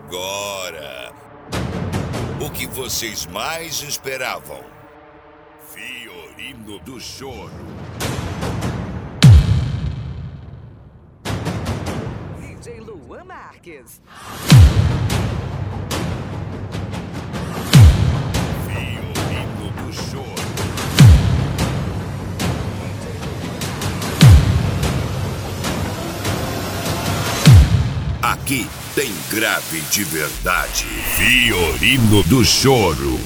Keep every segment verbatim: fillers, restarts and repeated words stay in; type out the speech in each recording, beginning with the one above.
agora o que vocês mais esperavam. Fiorino do Choro. D J Luan Marques. Fiorino do Choro. Aqui tem grave de verdade. Fiorino do Choro.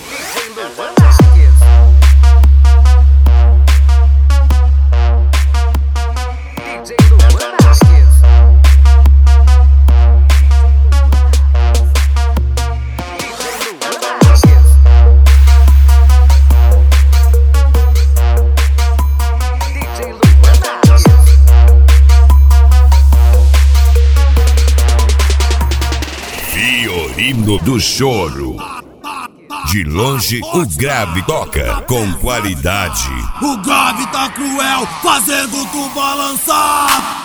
Fiorino do Choro. De longe o grave toca com qualidade. O grave tá cruel, fazendo tu balançar.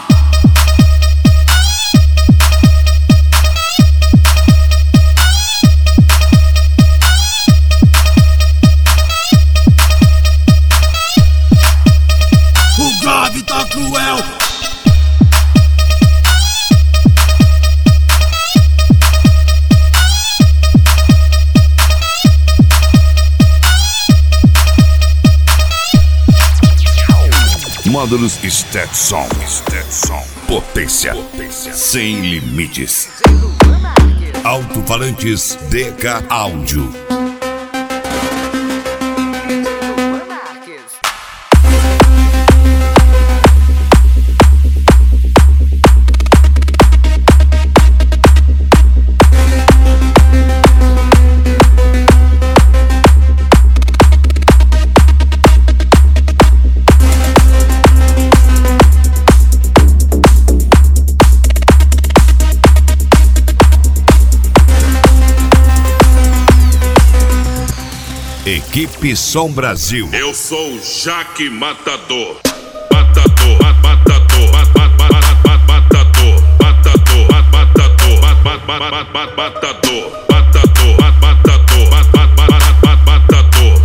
O grave tá cruel. Módulos Stetson, Stetson, potência, potência sem limites. Alto-falantes D K Áudio. Equipe Som Brasil. Eu sou o Jaque Matador. Matador, matador, matador, matador, matador, matador, matador, matador, matador, matador, matador, matador,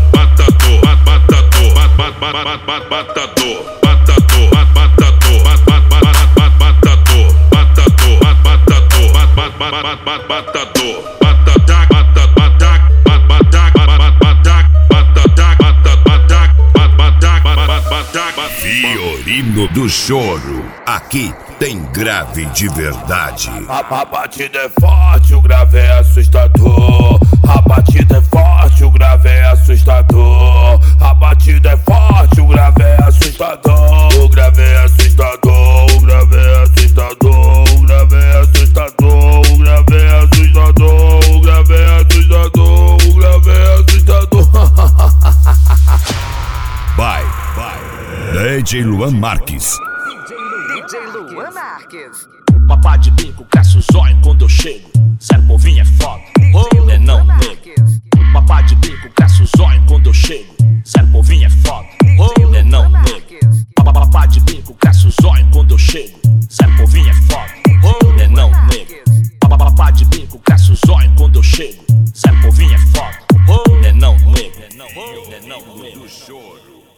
Fiorino do Choro. Aqui tem grave de verdade. A, a batida é forte, o grave é assustador. A batida é forte, o grave é assustador. A batida é forte, o grave é assustador. O grave é assustador, o grave é assustador. O grave é assustador, o grave é assustador. O grave é assustador, o grave é assustador. Vai, vai. D J Luan Marques. D J Luan Marques. Papá de bico, cresce o zóio quando eu chego. Zero povinho é foda, oh, né não, nego. Papá de bico, cresce o zóio quando eu chego. Zero povinho é foda, oh, né não, nego. Papá de bico, cresce o zóio quando eu chego. Zero povinho é foda, oh, né não, nego. Papá de bico, cresce o zóio quando eu chego. Zero povinho é foda, oh, né não, nego. Né não, nego.